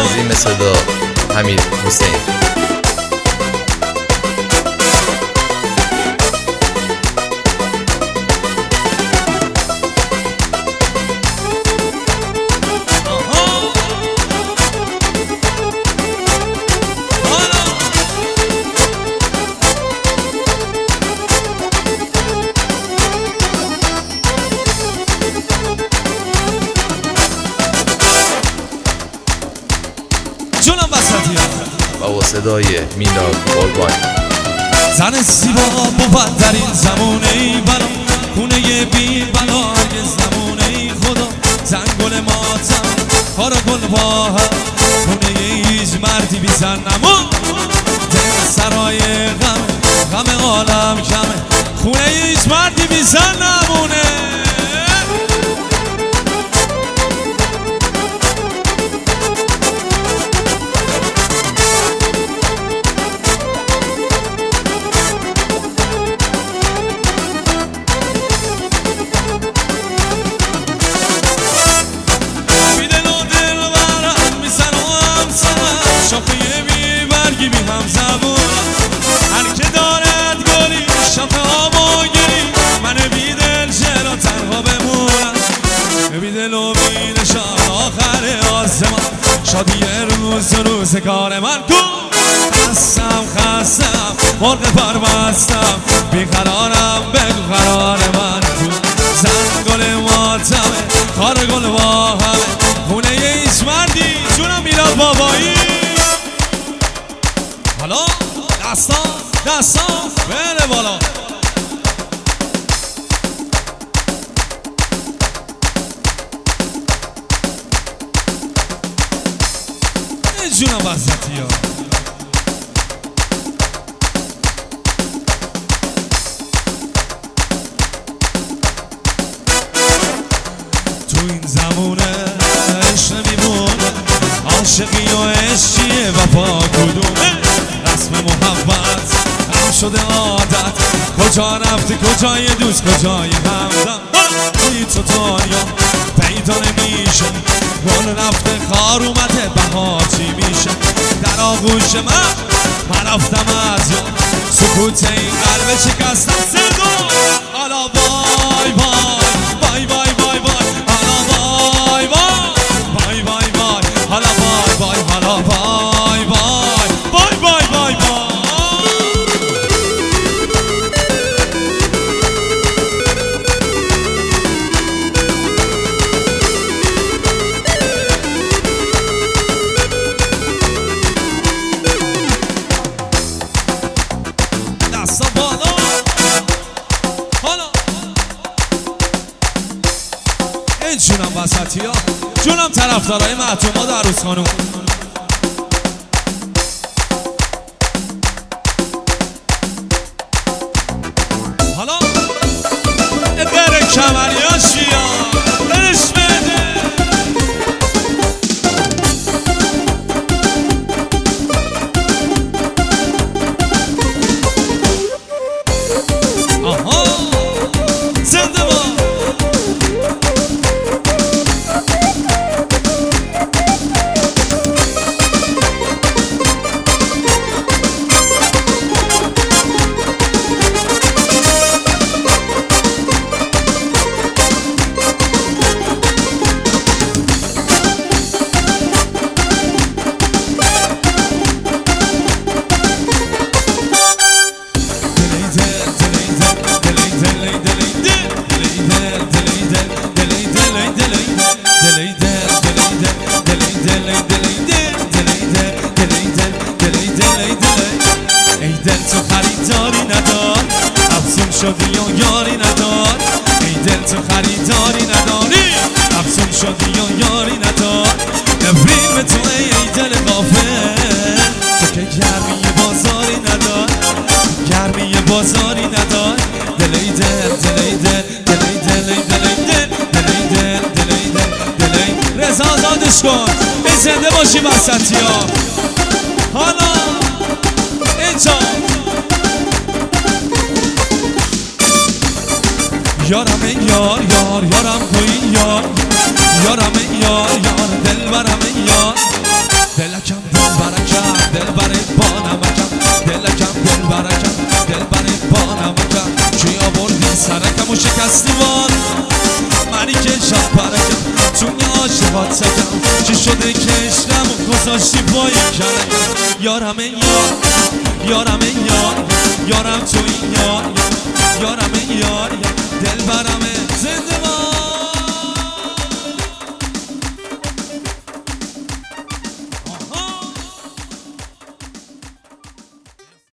تنظیم صدا حمید حسین. جونم وسطی و با صدای میلاد قربانی. زن زیبا بود در این زمونه ای بلا، خونه بی بلا هرگز نمونه ای خدا. زن گل ماتم خار گل با هم، خونه هیچ مردی بی زن نمون. دل سرای غم عالم کمه، خونه هیچ مردی بی زن نمونه. شادی روز کار من کن، خستم مرغ پروستم، بیقرارم بگو قرار من کن. زن گل ماتمه کار گل با همه، خونه هیچ مردی جونم میلاد بابایی. حالا دستان بره بالا. جونم وسطی ها. تو این زمونه عشق نمیمونه، عاشقی و عشقیه وفا کدومه. رسم محبت هم شده عادت، کجا رفتی کجای دوست کجای همدم. توی تو دنیا پیدا نمیشه، گل رفته خار اومده بهار چی میشه. در آغوش من رفتم از یاد، سکوت این قلب شکستم صدا. حالا بای بای بای بای بای بای، حالا بای بای بای بای بای، حالا بای بای، حالا بای بای بای بای بای بای. جونم وسطی ها، جونم طرفدارای معتوماد و عروس خانوم. حالا ادر کمریاش بیا برش بده. آها زنده با شدی و یاری ندار. ای دل تو خریداری نداری، افسون شدی و یاری ندار. نفرین به تو ای دل غافل، تو که گرمی بازاری ندار، گرمی بازاری ندار. دل ای دل دل ای دل دل ای دل ای دل ای دل دل ای دل دل ای دل دل ای. رضا آزادش کن ای زنده باشی وسطی ها. حالا اینجا یارم ای یار یار یارم توی یار، یارم ای یار یار دلبرم ای یار. دلکم دل برکم دل برای بانمکم دلکم دل برکم دل برای بانمکم چی آوردی سرکم و شکستی بان منی که شب برکم چون عاشقات سکم چی شده که عشقم و گذاشتی پای کلکم یارم یار یارم یار یارم تو این یار یارم یار دل برمه زنده